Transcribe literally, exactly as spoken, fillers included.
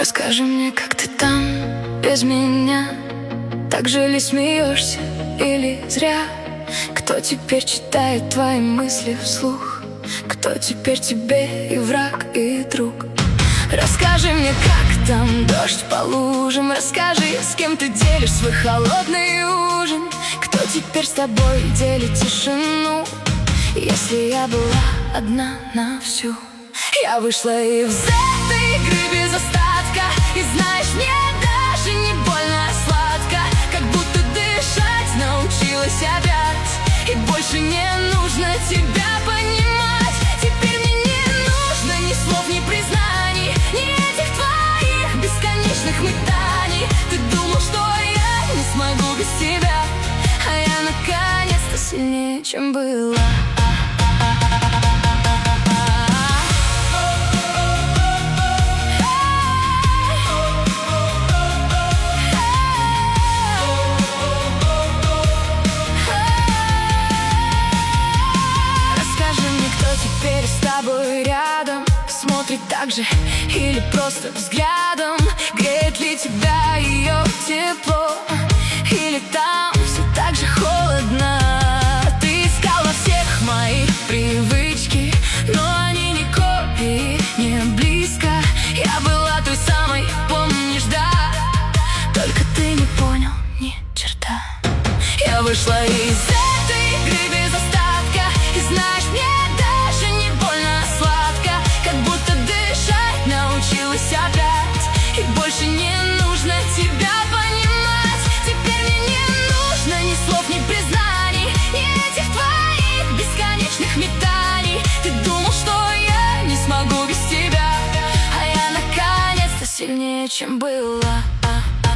Расскажи мне, как ты там без меня? Так же ли смеешься или зря? Кто теперь читает твои мысли вслух? Кто теперь тебе и враг, и друг? Расскажи мне, как там дождь по лужам. Расскажи, с кем ты делишь свой холодный ужин. Кто теперь с тобой делит тишину? Если я была одна на всю, я вышла из этой игры без остатка. И знаешь, мне даже не больно, а сладко. Как будто дышать научилась опять. И больше не нужно тебя понимать. Теперь мне не нужно ни слов, ни признаний, ни этих твоих бесконечных метаний. Ты думал, что я не смогу без тебя, а я наконец-то сильнее, чем была. Теперь с тобой рядом, смотрит так же или просто взглядом. Греет ли тебя ее тепло, или там все так же холодно? Ты искал во всех моих привычки, но они не копии, не близко. Я была той самой, помнишь, да? Только ты не понял ни черта. Я вышла из этой игры без остатка. И знаешь, мне опять. И больше не нужно тебя понимать. Теперь мне не нужно ни слов, ни признаний, ни этих твоих бесконечных метаний. Ты думал, что я не смогу без тебя, а я наконец-то сильнее, чем была.